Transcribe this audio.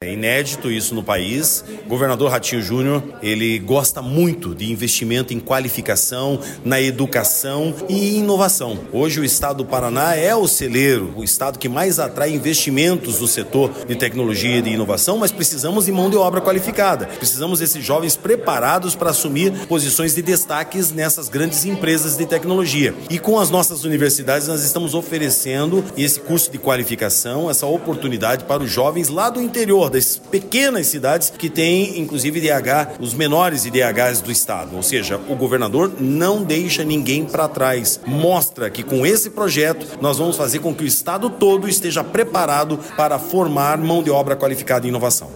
É inédito isso no país. O governador Ratinho Júnior, ele gosta muito de investimento em qualificação, na educação e inovação. Hoje o estado do Paraná é o celeiro, o estado que mais atrai investimentos no setor de tecnologia e de inovação, mas precisamos de mão de obra qualificada. Precisamos desses jovens preparados para assumir posições de destaques nessas grandes empresas de tecnologia. E com as nossas universidades nós estamos oferecendo esse curso de qualificação, essa oportunidade para os jovens lá do interior, das pequenas cidades que têm, inclusive, IDH, os menores IDHs do estado. Ou seja, o governador não deixa ninguém para trás. Mostra que com esse projeto nós vamos fazer com que o estado todo esteja preparado para formar mão de obra qualificada em inovação.